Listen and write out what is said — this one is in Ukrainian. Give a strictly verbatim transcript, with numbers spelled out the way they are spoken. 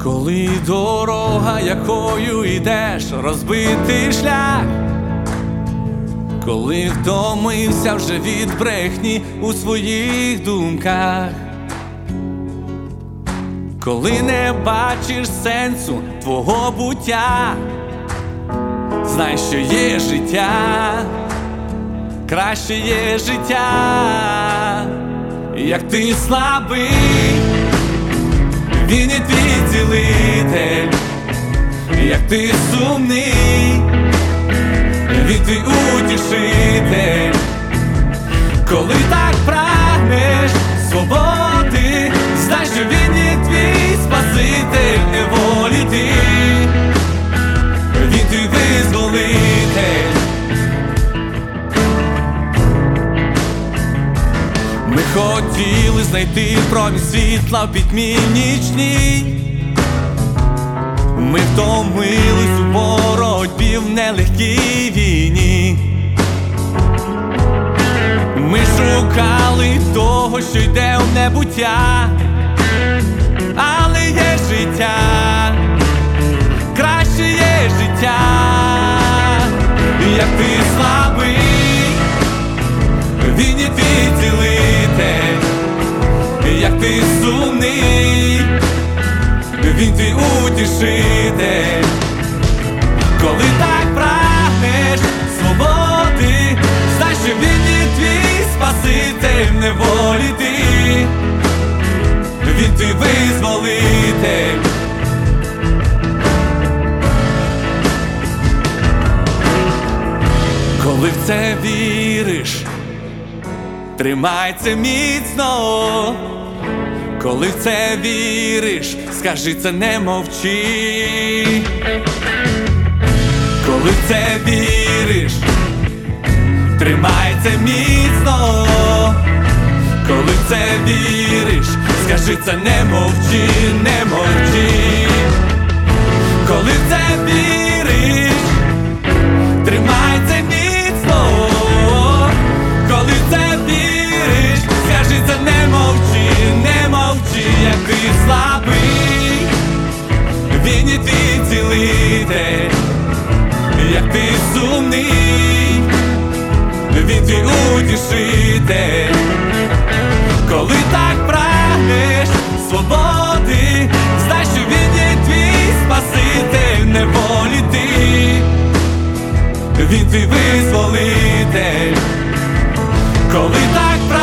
Коли дорога, якою йдеш, розбитий шлях, коли втомився вже від брехні у своїх думках, коли не бачиш сенсу твого буття, знай, що є життя, краще є життя. Як ти слабий, він і твій цілитель. Як ти сумний, він твій утішитель. Коли так прагнеш свободи, знай, що він і твій спаситель. Неволі ти, він твій визволитель. Ми хотіли знайти промінь світла в пітьмі нічній. Ми втомились у боротьбі в нелегкій війні. Ми шукали того, що йде в небуття, але є життя, краще є життя. Як ти слабий, він і твій цілитель. Як ти сумний, він твій утішитель. Коли так прагнеш свободи, знай, що він і твій спаситель. Неволі ти, він твій визволитель. Коли в це віриш, тримай це міцно. Коли в це віриш, скажи це, не мовчи. Коли в це віриш, тримай це міцно. Коли в це віриш, скажи це, не мовчи, не мовчи. Коли в це віриш, тримай це міцно. Коли в це віриш, скажи це, не мовчи, не мовчи. Як ти слабий, він і твій цілитель. Як ти сумний, він твій утішитель. Коли так прагнеш свободи, знай, що він і твій спаситель. Неволі ти, він твій визволитель. Коли так